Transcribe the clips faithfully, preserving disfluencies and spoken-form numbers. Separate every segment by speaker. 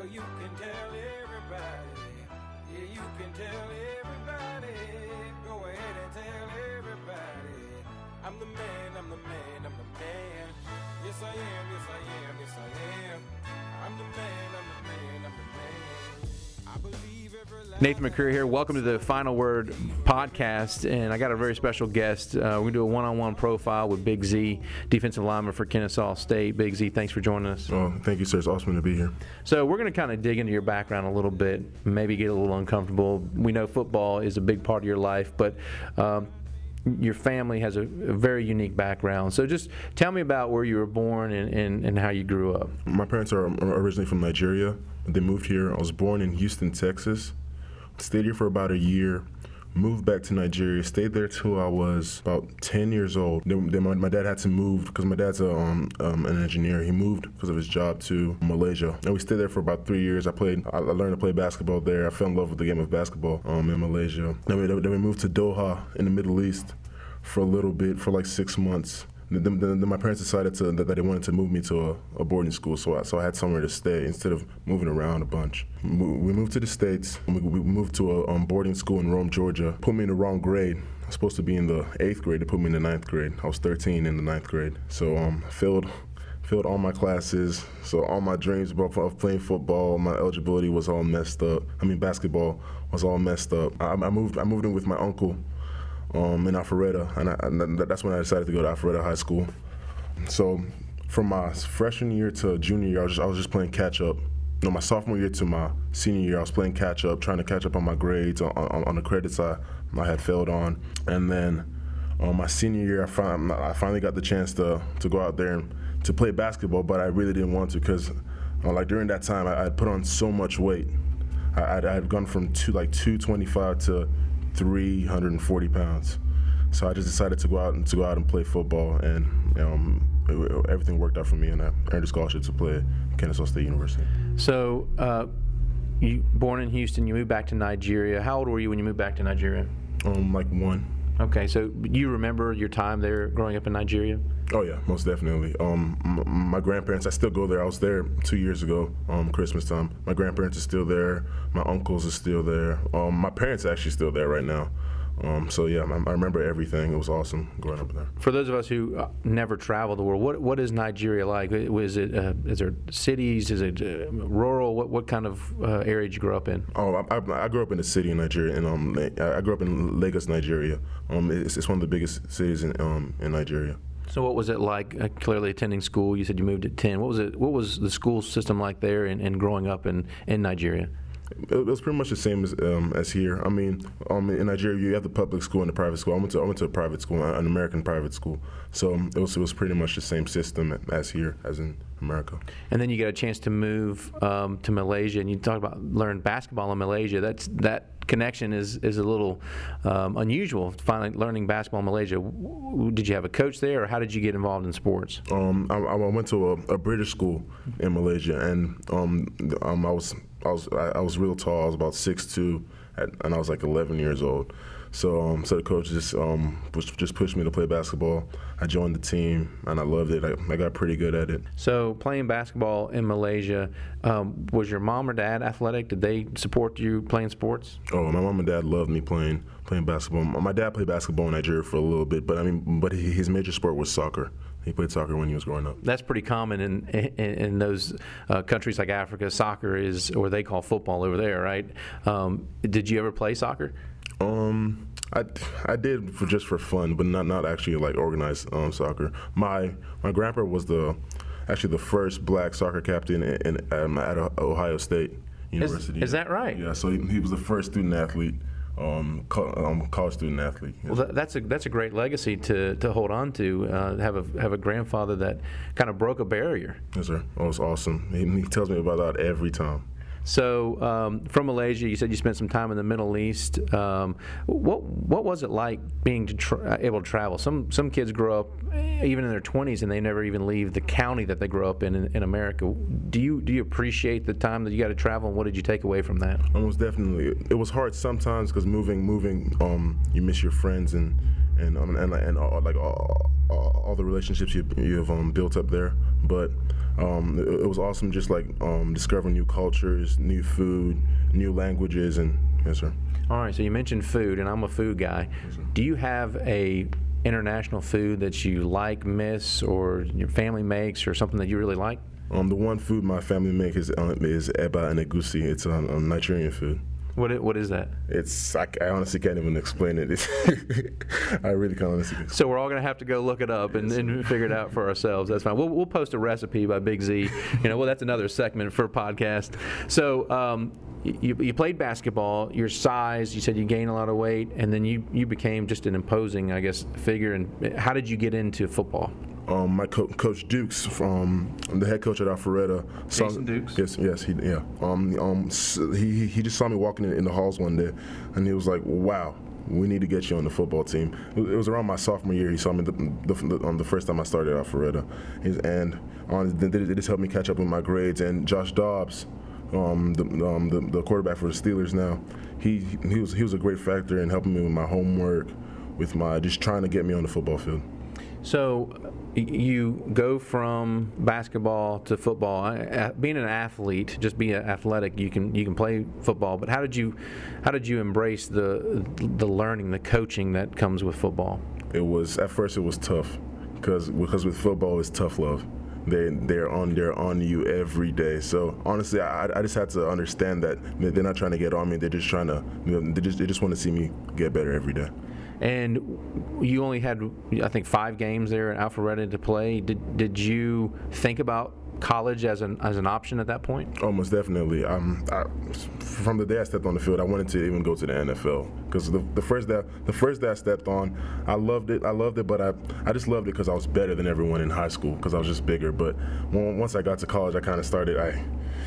Speaker 1: you can tell everybody. Yeah, you can tell everybody. Go ahead and tell everybody. I'm the man, I'm the man, I'm the man. Yes, I am, yes, I am, yes, I am. I'm the man, I'm the man, I'm the man. I believe every last
Speaker 2: Nathan McCreary here. Welcome to the Final Word podcast, and I got a very special guest. Uh, we're going to do a one-on-one profile with Big Z, defensive lineman for Kennesaw State. Big Z, thanks for joining us.
Speaker 3: Oh, thank you, sir. It's awesome to be here.
Speaker 2: So we're going to kind of dig into your background a little bit, maybe get a little uncomfortable. We know football is a big part of your life, but um, your family has a, a very unique background. So just tell me about where you were born and, and, and how you grew up.
Speaker 3: My parents are originally from Nigeria. They moved here. I was born in Houston, Texas. Stayed here for about a year. Moved back to Nigeria. Stayed there till I was about ten years old. Then, then my, my dad had to move because my dad's a, um, um, an engineer. He moved because of his job to Malaysia. And we stayed there for about three years. I played. I learned to play basketball there. I fell in love with the game of basketball um, in Malaysia. Then we, then we moved to Doha in the Middle East for a little bit, for like six months. Then, then, then my parents decided to, that, that they wanted to move me to a, a boarding school, so I, so I had somewhere to stay instead of moving around a bunch. We moved to the States. We, we moved to a um, boarding school in Rome, Georgia. Put me in the wrong grade. I was supposed to be in the eighth grade. They put me in the ninth grade. I was thirteen in the ninth grade. So um, I failed, failed all my classes. So all my dreams of playing football, my eligibility was all messed up. I mean, basketball was all messed up. I, I moved. I moved in with my uncle. Um, in Alpharetta, and, I, and that's when I decided to go to Alpharetta High School. So from my freshman year to junior year, I was just, I was just playing catch up. No, my sophomore year to my senior year, I was playing catch up, trying to catch up on my grades, on, on, on the credits I, I had failed on. And then um, my senior year, I, find, I finally got the chance to, to go out there and to play basketball, but I really didn't want to because uh, like during that time, I had put on so much weight. I, I'd, I had gone from two, like two twenty-five to three hundred forty pounds. So I just decided to go out and to go out and play football, and um, it, everything worked out for me, and I earned a scholarship to play at Kennesaw State University.
Speaker 2: So uh, you born in Houston, you moved back to Nigeria. How old were you when you moved back to Nigeria?
Speaker 3: Um, like one.
Speaker 2: Okay, so you remember your time there growing up in Nigeria?
Speaker 3: Oh yeah, most definitely. Um, m- my grandparents, I still go there. I was there two years ago, um, Christmas time. My grandparents are still there. My uncles are still there. Um, my parents are actually still there right now. Um, so yeah, I, I remember everything. It was awesome growing up there.
Speaker 2: For those of us who uh, never traveled the world, what what is Nigeria like? Is it uh, is there cities? Is it uh, rural? What what kind of uh, area did you grow up in?
Speaker 3: Oh, I, I, I grew up in a city in Nigeria, and um, I grew up in Lagos, Nigeria. Um, it's, it's one of the biggest cities in um in Nigeria.
Speaker 2: So what was it like? Uh, clearly attending school. You said you moved at ten. What was it? What was the school system like there, and, and growing up in, in Nigeria?
Speaker 3: It was pretty much the same as um, as here. I mean, um, in Nigeria, you have the public school and the private school. I went to I went to a private school, an American private school. So it was it was pretty much the same system as here, as in America.
Speaker 2: And then you get a chance to move um, to Malaysia, and you talk about learn basketball in Malaysia. That's that connection is is a little um, unusual. Finally, learning basketball in Malaysia. Did you have a coach there, or how did you get involved in sports?
Speaker 3: Um, I, I went to a, a British school in Malaysia, and um, um, I was. I was I was real tall. I was about six two, and I was like eleven years old. So um, so the coach just um just pushed me to play basketball. I joined the team, and I loved it. I, I got pretty good at it.
Speaker 2: So playing basketball in Malaysia, um, was your mom or dad athletic? Did they support you playing sports?
Speaker 3: Oh, my mom and dad loved me playing playing basketball. My dad played basketball in Nigeria for a little bit, but I mean, but his major sport was soccer. He played soccer when he was growing up.
Speaker 2: That's pretty common in in, in those uh, countries like Africa. Soccer is, or they call football over there, right? Um, did you ever play soccer?
Speaker 3: Um, I, I did for just for fun, but not not actually like organized um, soccer. My my grandpa was the actually the first black soccer captain in, in um, at Ohio State University.
Speaker 2: Is, is that right?
Speaker 3: Yeah. So he, he was the first student athlete. Um, co- um, college student athlete.
Speaker 2: Well, that, that's a that's a great legacy to, to hold on to. Uh, have a have a grandfather that kind of broke a barrier.
Speaker 3: Yes, sir. Oh, it was awesome. He, he tells me about that every time.
Speaker 2: So um, from Malaysia, you said you spent some time in the Middle East. Um, what what was it like being to tra- able to travel? Some some kids grow up even in their twenties and they never even leave the county that they grow up in, in in America. Do you do you appreciate the time that you got to travel, and what did you take away from that?
Speaker 3: Almost definitely. It was hard sometimes because moving moving um, you miss your friends and and um, and, and all, like all, all, all the relationships you you've um, built up there, but. Um, it, it was awesome, just like um, discovering new cultures, new food, new languages, and yes, sir.
Speaker 2: All right, so you mentioned food, and I'm a food guy.
Speaker 3: Yes,
Speaker 2: Do you have a international food that you like, miss, or your family makes, or something that you really like?
Speaker 3: Um, the one food my family makes is uh, is eba and egusi. It's a um, um, Nigerian food.
Speaker 2: What it, what is that?
Speaker 3: It's I, I honestly can't even explain it. It's I really can't honestly.
Speaker 2: So we're all going to have to go look it up and, and figure it out for ourselves. That's fine. We'll, we'll post a recipe by Big Z. You know, well, that's another segment for a podcast. So um, you, you played basketball. Your size, you said you gained a lot of weight, and then you, you became just an imposing, I guess, figure. And how did you get into football?
Speaker 3: Um, my co- coach Dukes, from the head coach at Alpharetta. Saw,
Speaker 2: Jason Dukes?
Speaker 3: Yes, yes, he, yeah. Um, um, he he just saw me walking in, in the halls one day, and he was like, "Wow, we need to get you on the football team." It was around my sophomore year. He saw me the the, the, um, the first time I started at Alpharetta, and on they, they just helped me catch up with my grades. And Josh Dobbs, um, the, um, the the quarterback for the Steelers now, he he was he was a great factor in helping me with my homework, with my just trying to get me on the football field.
Speaker 2: So you go from basketball to football. Being an athlete, just being athletic, you can you can play football. But how did you how did you embrace the the learning, the coaching that comes with football?
Speaker 3: It was at first it was tough because because with football it's tough love. They they're on they're on you every day. So honestly, I I just had to understand that they're not trying to get on me. They're just trying to you know, they just they just want to see me get better every day.
Speaker 2: And you only had, I think, five games there at Alpharetta to play. Did did you think about college as an as an option at that point?
Speaker 3: Almost definitely. Um, I, from the day I stepped on the field, I wanted to even go to the N F L because the, the first day the first day I stepped on, I loved it. I loved it, but I I just loved it because I was better than everyone in high school because I was just bigger. But when, once I got to college, I kind of started. I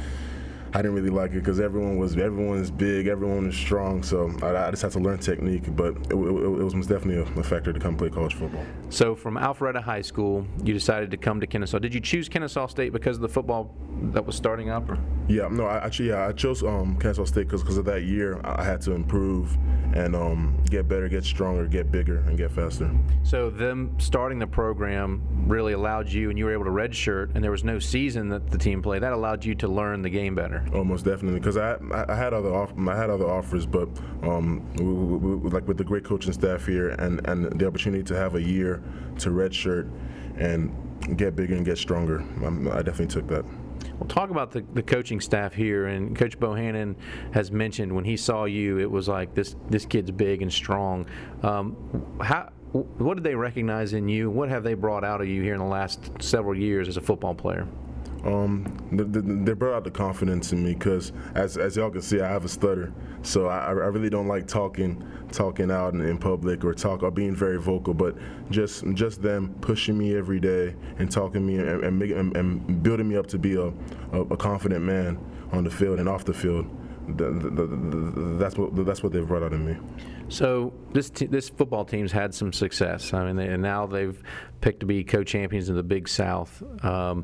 Speaker 3: I didn't really like it because everyone was everyone is big, everyone is strong. So I, I just had to learn technique. But it, it, it was most definitely a, a factor to come play college football.
Speaker 2: So from Alpharetta High School, you decided to come to Kennesaw. Did you choose Kennesaw State because of the football that was starting up? Or?
Speaker 3: Yeah, no, I actually yeah I chose um, Kennesaw State because because of that year I had to improve and um, get better, get stronger, get bigger, and get faster.
Speaker 2: So them starting the program really allowed you, and you were able to redshirt, and there was no season that the team played. That allowed you to learn the game better.
Speaker 3: Almost definitely, because I, I had other off, I had other offers, but um, we, we, we, like with the great coaching staff here, and, and the opportunity to have a year to redshirt and get bigger and get stronger, I'm, I definitely took that.
Speaker 2: Well, talk about the, the coaching staff here, and Coach Bohannon has mentioned when he saw you, it was like this this kid's big and strong. Um, how what did they recognize in you? What have they brought out of you here in the last several years as a football player?
Speaker 3: Um, they, they brought out the confidence in me because, as as y'all can see, I have a stutter, so I, I really don't like talking talking out in, in public or talk or being very vocal. But just just them pushing me every day and talking me and and, making, and, and building me up to be a, a, a confident man on the field and off the field. The, the, the, the, that's what that's what they've brought out in me.
Speaker 2: So this t- this football team's had some success. I mean, they, and now they've picked to be co-champions in the Big South. Um,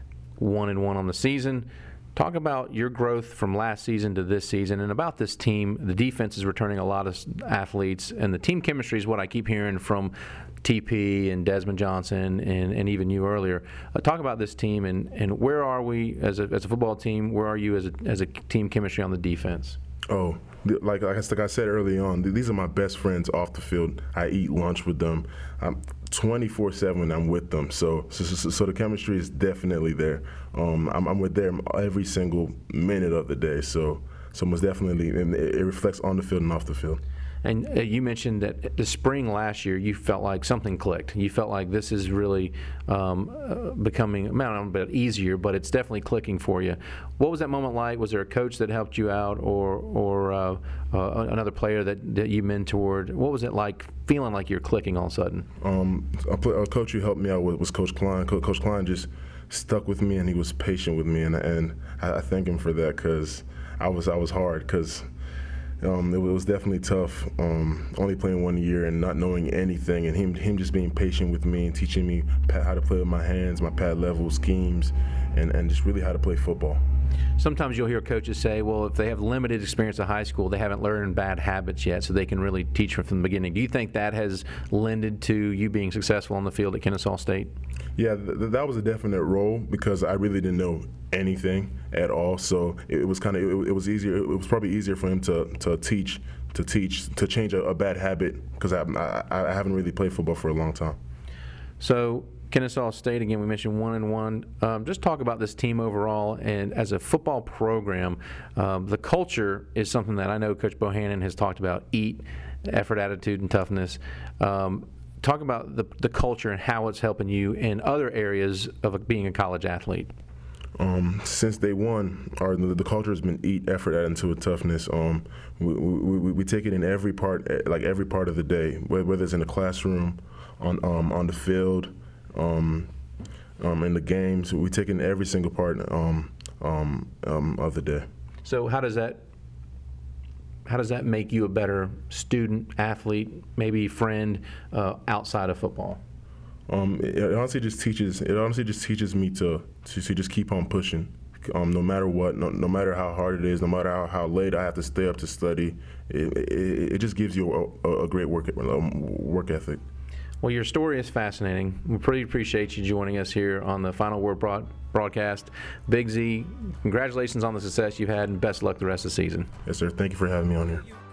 Speaker 2: one and one on the season. Talk about your growth from last season to this season, and about this team. The defense is returning a lot of athletes, and the team chemistry is what I keep hearing from T P and Desmond Johnson and, and even you earlier. Uh, talk about this team, and, and where are we as a, as a football team? Where are you as a, as a team chemistry on the defense?
Speaker 3: Oh, like, like I said early on, these are my best friends off the field. I eat lunch with them. I'm twenty-four seven, I'm with them. So so, so, so the chemistry is definitely there. Um, I'm, I'm with them every single minute of the day. So, so most definitely, and it, it reflects on the field and off the field.
Speaker 2: And uh, you mentioned that the spring last year, you felt like something clicked. You felt like this is really um, uh, becoming, I don't know, a bit easier, but it's definitely clicking for you. What was that moment like? Was there a coach that helped you out, or or uh, uh, another player that, that you mentored? What was it like feeling like you're clicking all of a sudden?
Speaker 3: Um, a, play, a coach who helped me out was, was Coach Klein. Co- coach Klein just stuck with me, and he was patient with me, and and I, I thank him for that because I was I was hard because. Um, it was definitely tough, um, only playing one year and not knowing anything, and him him just being patient with me and teaching me how to play with my hands, my pad level schemes, and, and just really how to play football.
Speaker 2: Sometimes you'll hear coaches say, well, if they have limited experience at high school, they haven't learned bad habits yet, so they can really teach from the beginning. Do you think that has lended to you being successful on the field at Kennesaw State?
Speaker 3: Yeah, th- that was a definite role because I really didn't know anything at all. So it was kind of it, it was easier. It was probably easier for him to to teach to teach to change a, a bad habit because I, I I haven't really played football for a long time.
Speaker 2: So Kennesaw State, again, we mentioned one and one. Um, just talk about this team overall, and as a football program, um, the culture is something that I know Coach Bohannon has talked about: eat, effort, attitude, and toughness. Um, talk about the the culture and how it's helping you in other areas of being a college athlete.
Speaker 3: Um, since day one, our the, the culture has been eat, effort, attitude, and toughness. Um, we, we, we, we take it in every part, like every part of the day, whether it's in the classroom, on um, on the field. Um, um, in the games, we take in every single part um, um, um, of the day.
Speaker 2: So how does that how does that make you a better student, athlete, maybe friend uh, outside of football?
Speaker 3: Um, it, it honestly just teaches. It honestly just teaches me to to, to just keep on pushing, um, no matter what, no, no matter how hard it is, no matter how, how late I have to stay up to study. It, it, it just gives you a, a great work work ethic.
Speaker 2: Well, your story is fascinating. We pretty appreciate you joining us here on the Final Word broad, broadcast. Big Z, congratulations on the success you've had, and best of luck the rest of the season.
Speaker 3: Yes, sir. Thank you for having me on here.